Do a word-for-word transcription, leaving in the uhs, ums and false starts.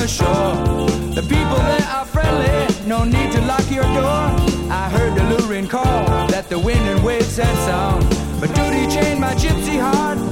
the shore. The people there are friendly, no need to lock your door. I heard the luring call that the wind and waves had sound. But duty chained my gypsy heart